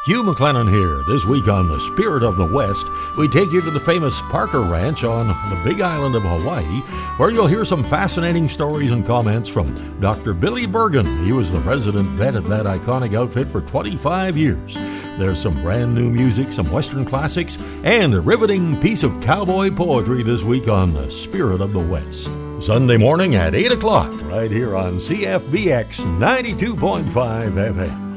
Hugh McLennan here. This week on The Spirit of the West, we take you to the famous Parker Ranch on the Big Island of Hawaii, where you'll hear some fascinating stories and comments from Dr. Billy Bergen. He was the resident vet at that iconic outfit for 25 years. There's some brand new music, some Western classics, and a riveting piece of cowboy poetry this week on The Spirit of the West. Sunday morning at 8 o'clock, right here on CFBX 92.5 FM.